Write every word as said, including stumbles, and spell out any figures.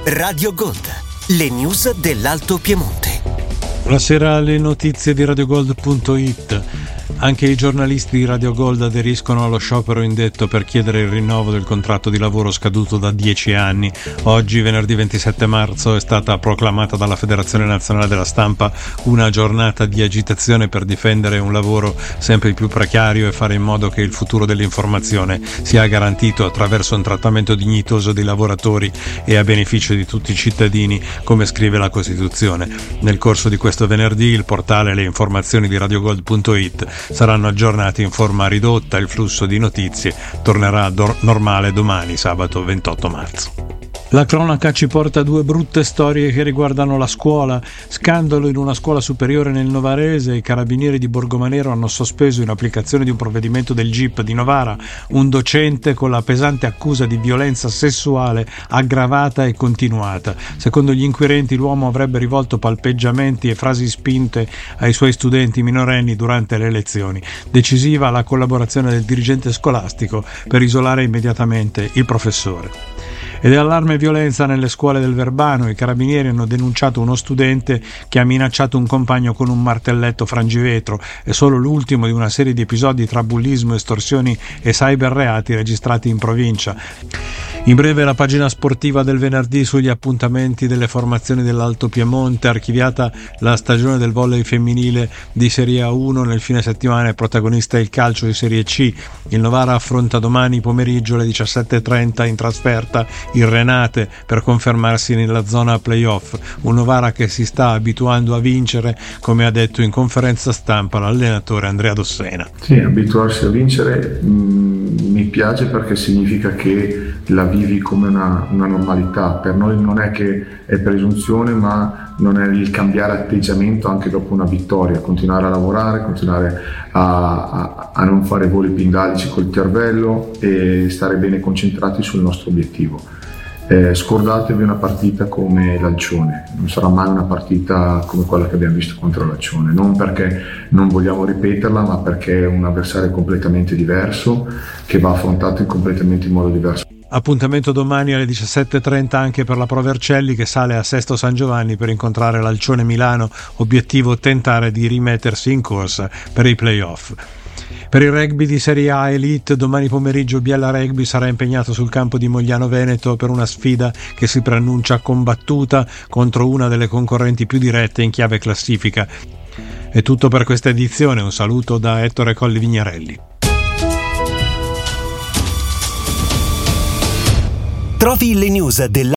Radio Gold, le news dell'Alto Piemonte. Buonasera, le notizie di radiogold punto it. Anche i giornalisti di Radio Gold aderiscono allo sciopero indetto per chiedere il rinnovo del contratto di lavoro scaduto da dieci anni. Oggi, venerdì ventisette marzo, è stata proclamata dalla Federazione Nazionale della Stampa una giornata di agitazione per difendere un lavoro sempre più precario e fare in modo che il futuro dell'informazione sia garantito attraverso un trattamento dignitoso dei lavoratori e a beneficio di tutti i cittadini, come scrive la Costituzione. Nel corso di questo venerdì il portale e le informazioni di radiogold punto it saranno aggiornati in forma ridotta. Il flusso di notizie tornerà do- normale domani, sabato ventotto marzo. La cronaca ci porta due brutte storie che riguardano la scuola. Scandalo in una scuola superiore nel Novarese. I carabinieri di Borgomanero hanno sospeso, in applicazione di un provvedimento del G I P di Novara, un docente con la pesante accusa di violenza sessuale aggravata e continuata. Secondo gli inquirenti, l'uomo avrebbe rivolto palpeggiamenti e frasi spinte ai suoi studenti minorenni durante le lezioni. Decisiva la collaborazione del dirigente scolastico per isolare immediatamente il professore. Ed è allarme violenza nelle scuole del Verbano. I carabinieri hanno denunciato uno studente che ha minacciato un compagno con un martelletto frangivetro. È solo l'ultimo di una serie di episodi tra bullismo, estorsioni e cyberreati registrati in provincia. In breve la pagina sportiva del venerdì sugli appuntamenti delle formazioni dell'Alto Piemonte. Archiviata la stagione del volley femminile di Serie A uno, nel fine settimana è protagonista il calcio di Serie C. Il Novara affronta domani pomeriggio alle diciassette e trenta in trasferta il Renate per confermarsi nella zona playoff. Un Novara che si sta abituando a vincere, come ha detto in conferenza stampa l'allenatore Andrea Dossena. Sì, abituarsi a vincere mh, mi piace, perché significa che la vivi come una, una normalità. Per noi non è che è presunzione, ma non è il cambiare atteggiamento anche dopo una vittoria, continuare a lavorare, continuare a, a, a non fare voli pindalici col cervello e stare bene concentrati sul nostro obiettivo. Eh, scordatevi una partita come l'Alcione, non sarà mai una partita come quella che abbiamo visto contro l'Alcione, non perché non vogliamo ripeterla, ma perché è un avversario completamente diverso, che va affrontato in completamente in modo diverso. Appuntamento domani alle diciassette e trenta anche per la Pro Vercelli, che sale a Sesto San Giovanni per incontrare l'Alcione Milano. Obiettivo: tentare di rimettersi in corsa per i play-off. Per il rugby di Serie A Elite, domani pomeriggio Biella Rugby sarà impegnato sul campo di Mogliano Veneto per una sfida che si preannuncia combattuta contro una delle concorrenti più dirette in chiave classifica. È tutto per questa edizione. Un saluto da Ettore Colli Vignarelli. Trovi le news della